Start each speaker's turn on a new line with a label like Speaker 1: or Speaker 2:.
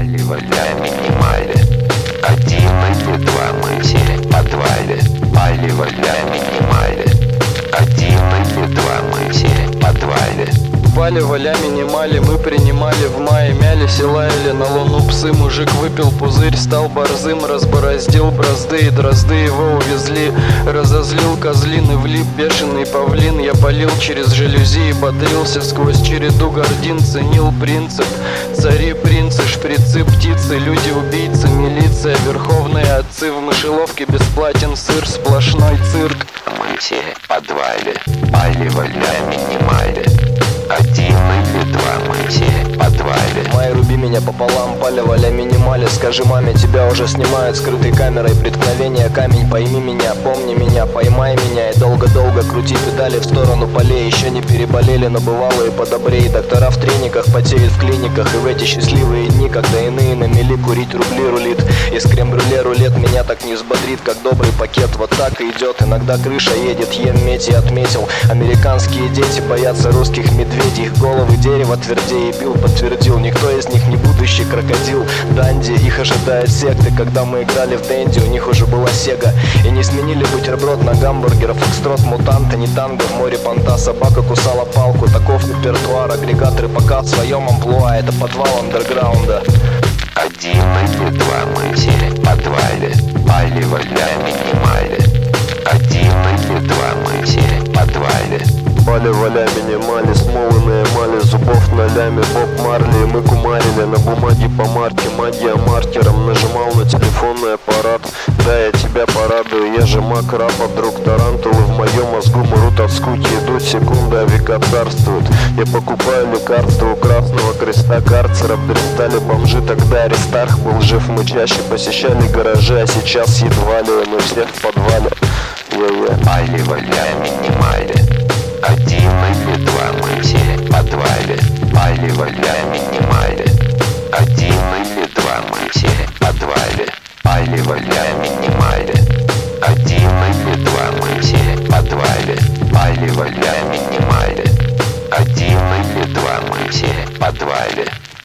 Speaker 1: Пали-валя, минимали. Один или два мы все в подвале. Пали-валя, минимали. Один или два мы все в подвале.
Speaker 2: Пали-валя, минимали, мы принимали в мае, мялись и лаяли на луну псы. Мужик выпил пузырь, стал борзым, разбороздил бразды, и дрозды его увезли. Разозлил козлин и влип бешеный павлин. Я полил через жалюзи и бодрился сквозь череду гордин. Ценил принцип, цари, принцы, шприцы, птицы, люди-убийцы, милиция, верховные отцы. В мышеловке бесплатен сыр, сплошной цирк.
Speaker 1: Мы все в подвале. Пали-валя, минимали. Один или два мы все в подвале.
Speaker 3: Май, руби меня пополам, пали-валя, минимали. Скажи маме, тебя уже снимают скрытой камерой. Преткновение, камень, пойми меня, помни меня, поймай меня. И долго-долго крути педали в сторону полей. Еще не переболели, но бывалые подобрей. Доктора в трениках потеют в клиниках. И в эти счастливые дни, когда иные на мели курить рубли рулит. Из крем-брюле рулет меня так не взбодрит, как добрый пакет. Вот так и идет, иногда крыша едет. Ем медь и отметил, американские дети боятся русских медведей. Их головы дерево твердее, бил, подтвердил. Никто из них не будущий крокодил Данди, их ожидают секты. Когда мы играли в Дэнди, у них уже была Сега. И не сменили бутерброд на гамбургер. Фокстрот, мутанты, не танго, в море понта. Собака кусала палку, таков репертуар. Агрегаторы пока в своем амплуа. Это подвал андерграунда.
Speaker 1: Один или два мы все в подвале. Пали-валя, минимали. Один или два мы все в подвале.
Speaker 4: Пали-валя, минимали, смолы на эмали, зубов на ляме, Боб Марли. Мы кумарили на бумаге по марке, магия маркером. Нажимал на телефонный аппарат, да, я тебя порадую. Я же маг рапа, вдруг тарантулы в моем мозгу мрут от скуки. Идут секунды, а века царствуют. Я покупаю лекарства у Красного Креста, карцеров дристали бомжи. Тогда Аристарх был жив, мы чаще посещали гаражи. А сейчас едва ли мы все в подвале.
Speaker 1: Пали-валя, минимали. Один или два мы все в подвале. Пали-валя, минимали. Один или два мы все в подвале. Пали-валя, минимали. Один или два мы все в подвале. Пали-валя, минимали.